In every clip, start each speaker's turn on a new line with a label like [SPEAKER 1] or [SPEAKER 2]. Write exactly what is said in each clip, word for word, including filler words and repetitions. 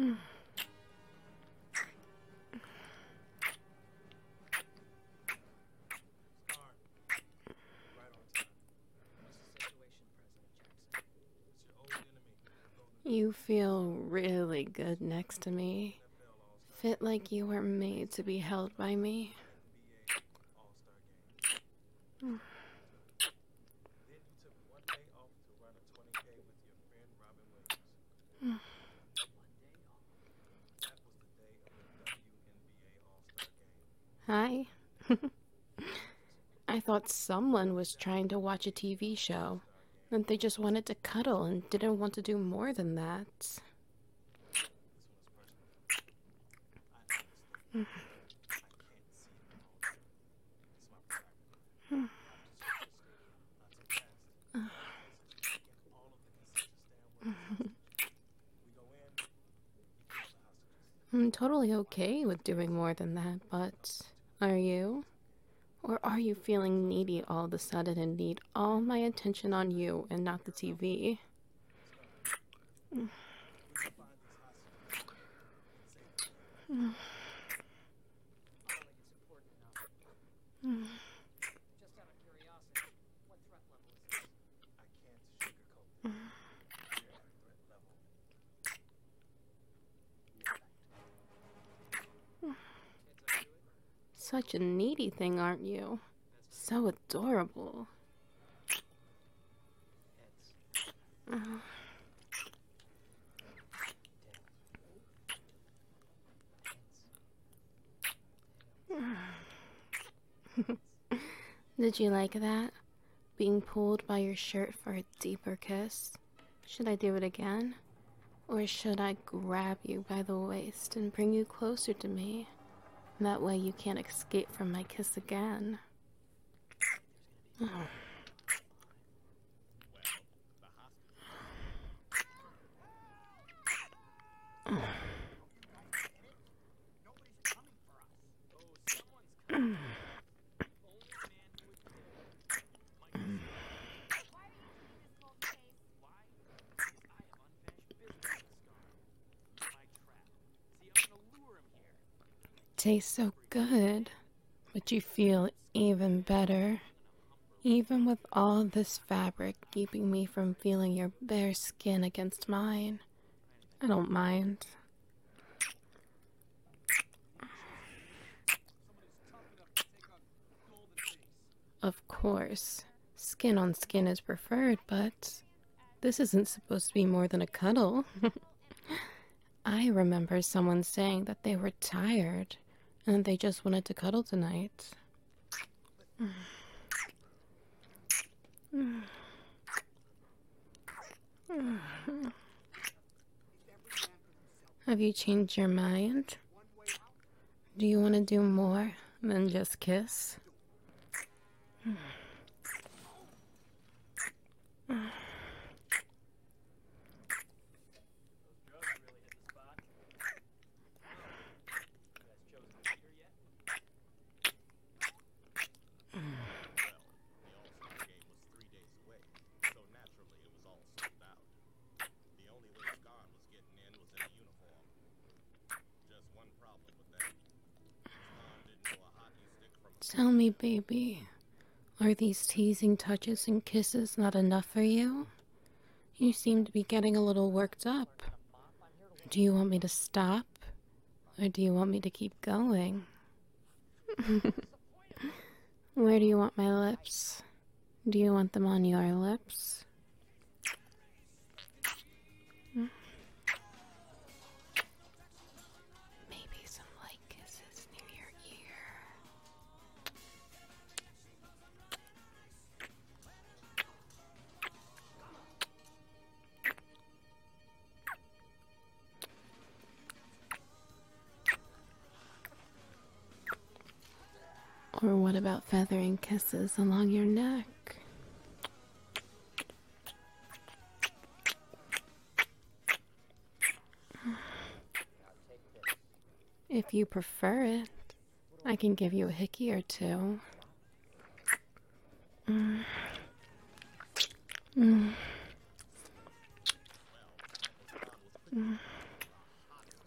[SPEAKER 1] You feel really good next to me. Fit like you were made to be held by me. Hi. I thought someone was trying to watch a T V show, and they just wanted to cuddle and didn't want to do more than that. I'm totally okay with doing more than that, but are you? Or are you feeling needy all of a sudden and need all my attention on you and not the T V? Such a needy thing, aren't you? So adorable. Did you like that? Being pulled by your shirt for a deeper kiss? Should I do it again? Or should I grab you by the waist and bring you closer to me? That way you can't escape from my kiss again. Tastes so good, but you feel even better. Even with all this fabric keeping me from feeling your bare skin against mine, I don't mind. Of course, skin on skin is preferred, but this isn't supposed to be more than a cuddle. I remember someone saying that they were tired and they just wanted to cuddle tonight. Have you changed your mind? Do you want to do more than just kiss? Tell me, baby, are these teasing touches and kisses not enough for you? You seem to be getting a little worked up. Do you want me to stop? Or do you want me to keep going? Where do you want my lips? Do you want them on your lips? Maybe some light kisses near your ear. Or what about feathering kisses along your neck? If you prefer it, I can give you a hickey or two. Mm. Mm. Mm.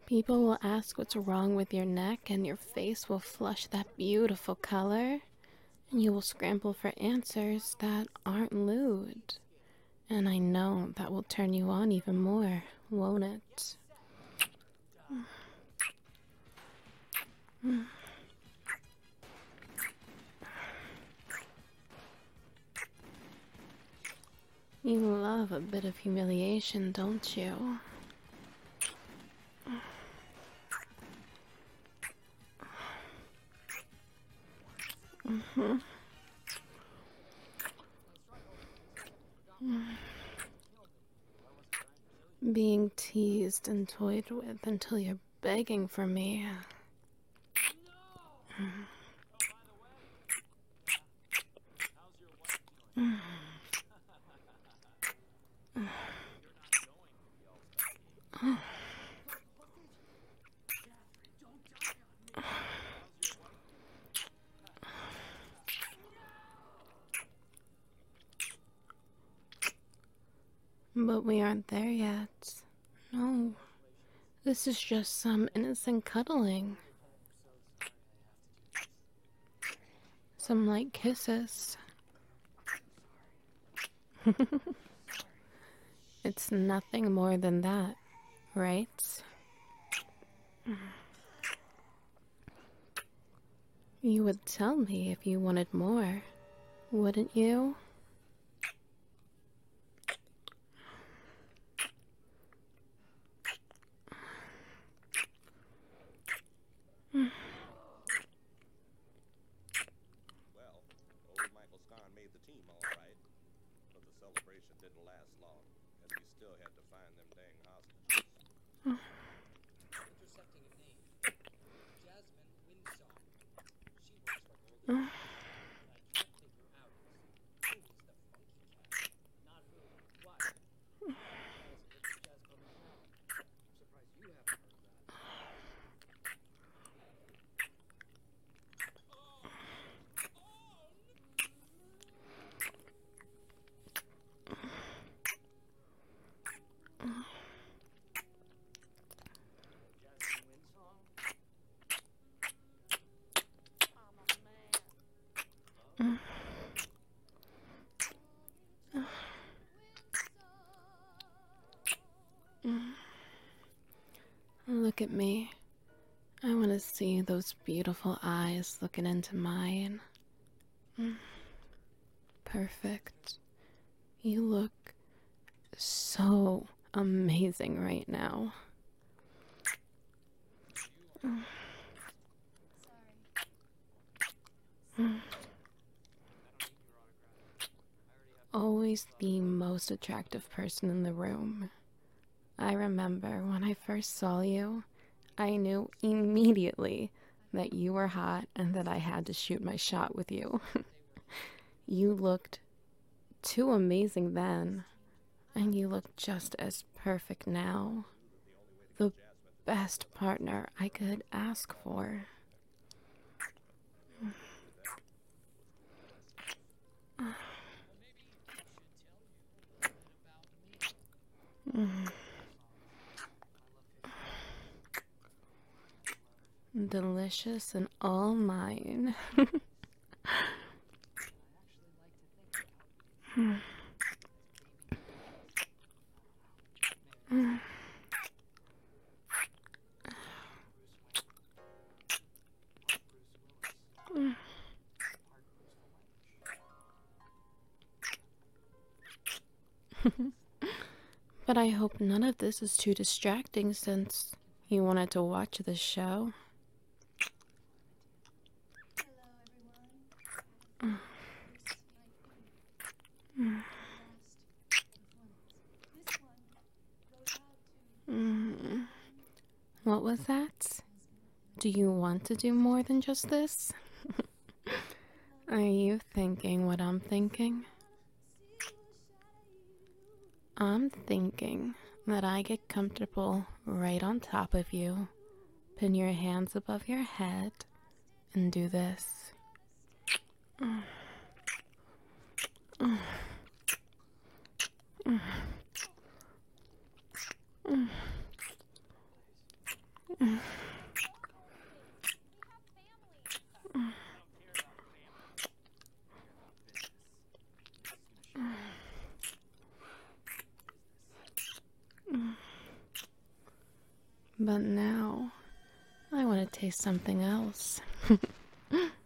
[SPEAKER 1] People will ask what's wrong with your neck, and your face will flush that beautiful color, and you will scramble for answers that aren't lewd. And I know that will turn you on even more, won't it? You love a bit of humiliation, don't you? Mm-hmm. Being teased and toyed with until you're begging for me. But we aren't there yet. No. This is just some innocent cuddling. Some light kisses. It's nothing more than that, right? You would tell me if you wanted more, wouldn't you?
[SPEAKER 2] Well, old Michael Scott made the team all right, but the celebration didn't last long, as we still had to find them dang hostages. Intercepting a name. Jasmine Windsong. She works for Golden. I can't figure out who is the funky cat. Not who. What? There's a big jazz club in town. I'm surprised you haven't heard of that.
[SPEAKER 1] Look at me. I want to see those beautiful eyes looking into mine. Perfect. You look so amazing right now. Always the most attractive person in the room. I remember when I first saw you, I knew immediately that you were hot and that I had to shoot my shot with you. You looked too amazing then, and you look just as perfect now. The best partner I could ask for. Delicious and all mine. But I hope none of this is too distracting since you wanted to watch the show. Mm. What was that? Do you want to do more than just this? Are you thinking what I'm thinking? I'm thinking that I get comfortable right on top of you, pin your hands above your head, and do this. But now, I want to taste something else.